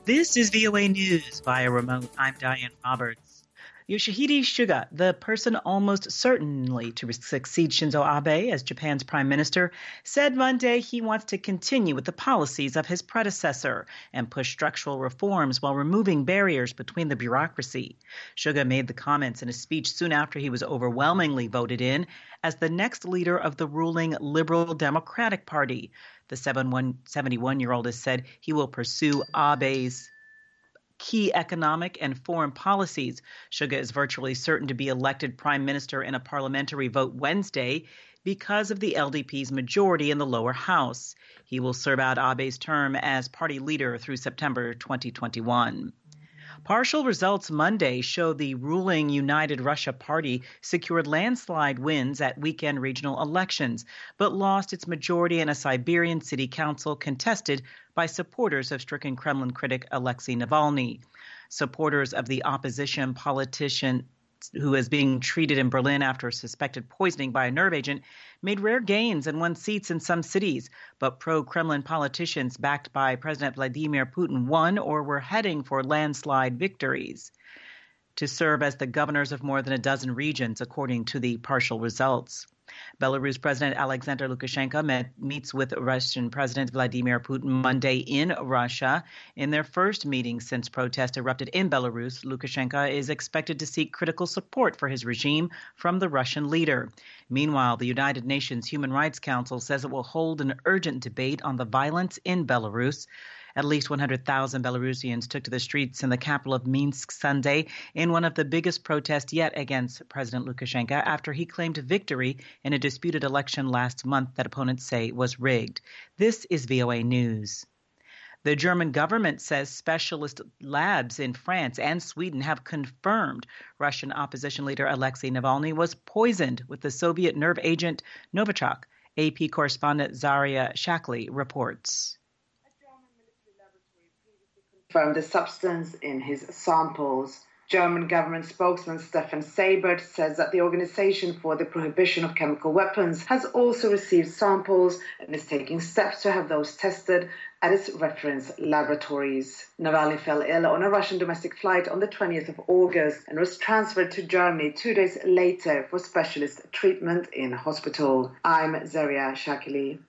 This is VOA News via remote. I'm Diane Roberts. Yoshihide Suga, the person almost certainly to succeed Shinzo Abe as Japan's prime minister, said Monday he wants to continue with the policies of his predecessor and push structural reforms while removing barriers between the bureaucracy. Suga made the comments in a speech soon after he was overwhelmingly voted in as the next leader of the ruling Liberal Democratic Party. The 71-year-old has said he will pursue Abe's key economic and foreign policies. Suga is virtually certain to be elected prime minister in a parliamentary vote Wednesday because of the LDP's majority in the lower house. He will serve out Abe's term as party leader through September 2021. Partial results Monday show the ruling United Russia Party secured landslide wins at weekend regional elections, but lost its majority in a Siberian city council contested by supporters of stricken Kremlin critic Alexei Navalny. Supporters of the opposition politician who is being treated in Berlin after suspected poisoning by a nerve agent, made rare gains and won seats in some cities. But pro-Kremlin politicians backed by President Vladimir Putin won or were heading for landslide victories to serve as the governors of more than a dozen regions, according to the partial results. Belarus President Alexander Lukashenko meets with Russian President Vladimir Putin Monday in Russia. In their first meeting since protests erupted in Belarus, Lukashenko is expected to seek critical support for his regime from the Russian leader. Meanwhile, the United Nations Human Rights Council says it will hold an urgent debate on the violence in Belarus. At least 100,000 Belarusians took to the streets in the capital of Minsk Sunday in one of the biggest protests yet against President Lukashenko after he claimed victory in a disputed election last month that opponents say was rigged. This is VOA News. The German government says specialist labs in France and Sweden have confirmed Russian opposition leader Alexei Navalny was poisoned with the Soviet nerve agent Novichok. AP correspondent Zaria Shakli reports. Confirmed the substance in his samples. German government spokesman Stefan Seibert says that the Organization for the Prohibition of Chemical Weapons has also received samples and is taking steps to have those tested at its reference laboratories. Navalny fell ill on a Russian domestic flight on the 20th of August and was transferred to Germany 2 days later for specialist treatment in hospital. I'm Zaria Shakili.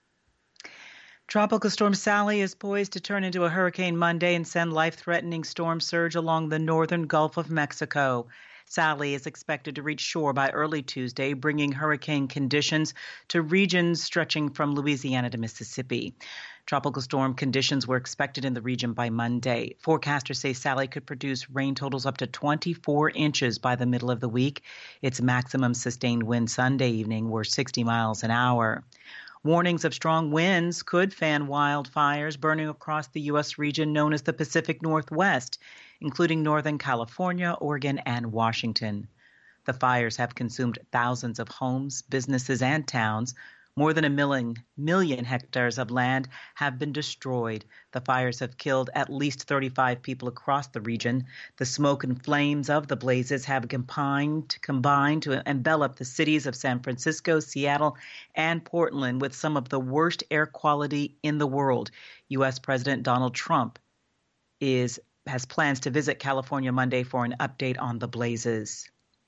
Tropical storm Sally is poised to turn into a hurricane Monday and send life-threatening storm surge along the northern Gulf of Mexico. Sally is expected to reach shore by early Tuesday, bringing hurricane conditions to regions stretching from Louisiana to Mississippi. Tropical storm conditions were expected in the region by Monday. Forecasters say Sally could produce rain totals up to 24 inches by the middle of the week. Its maximum sustained wind Sunday evening were 60 miles an hour. Warnings of strong winds could fan wildfires burning across the U.S. region known as the Pacific Northwest, including Northern California, Oregon, and Washington. The fires have consumed thousands of homes, businesses, and towns. More than a million hectares of land have been destroyed. The fires have killed at least 35 people across the region. The smoke and flames of the blazes have combined to envelop the cities of San Francisco, Seattle, and Portland with some of the worst air quality in the world. U.S. President Donald Trump has plans to visit California Monday for an update on the blazes.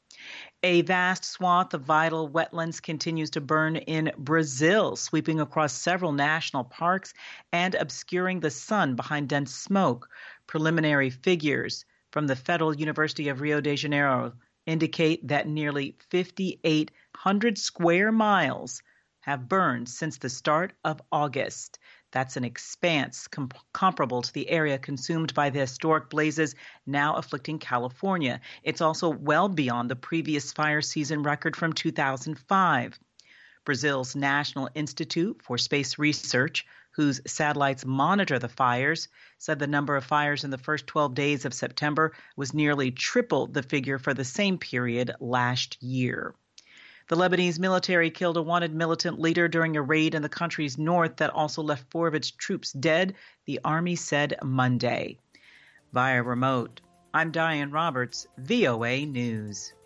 A vast swath of vital wetlands continues to burn in Brazil, sweeping across several national parks and obscuring the sun behind dense smoke. Preliminary figures from the Federal University of Rio de Janeiro indicate that nearly 5,800 square miles have burned since the start of August. That's an expanse comparable to the area consumed by the historic blazes now afflicting California. It's also well beyond the previous fire season record from 2005. Brazil's National Institute for Space Research, whose satellites monitor the fires, said the number of fires in the first 12 days of September was nearly triple the figure for the same period last year. The Lebanese military killed a wanted militant leader during a raid in the country's north that also left 4 of its troops dead, the army said Monday. Via remote, I'm Diane Roberts, VOA News.